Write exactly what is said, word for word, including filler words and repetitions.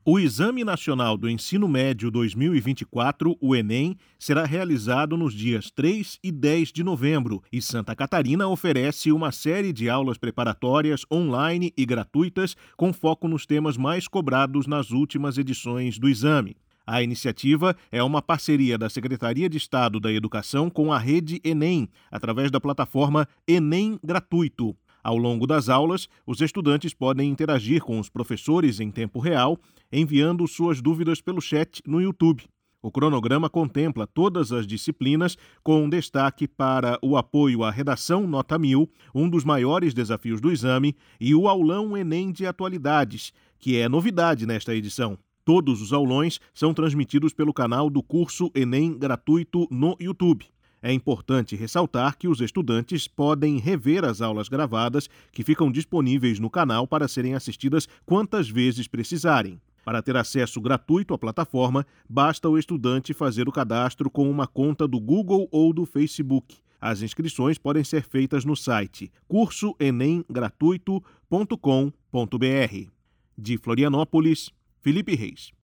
O Exame Nacional do Ensino Médio dois mil e vinte e quatro, o Enem, será realizado nos dias três e dez de novembro e Santa Catarina oferece uma série de aulas preparatórias online e gratuitas com foco nos temas mais cobrados nas últimas edições do exame. A iniciativa é uma parceria da Secretaria de Estado da Educação com a Rede Enem, através da plataforma Enem Gratuito. Ao longo das aulas, os estudantes podem interagir com os professores em tempo real, enviando suas dúvidas pelo chat no YouTube. O cronograma contempla todas as disciplinas, com destaque para o apoio à redação nota mil, um dos maiores desafios do exame, e o aulão Enem de atualidades, que é novidade nesta edição. Todos os aulões são transmitidos pelo canal do curso Enem Gratuito no YouTube. É importante ressaltar que os estudantes podem rever as aulas gravadas, que ficam disponíveis no canal para serem assistidas quantas vezes precisarem. Para ter acesso gratuito à plataforma, basta o estudante fazer o cadastro com uma conta do Google ou do Facebook. As inscrições podem ser feitas no site curso enem gratuito ponto com ponto br. De Florianópolis, Felipe Reis.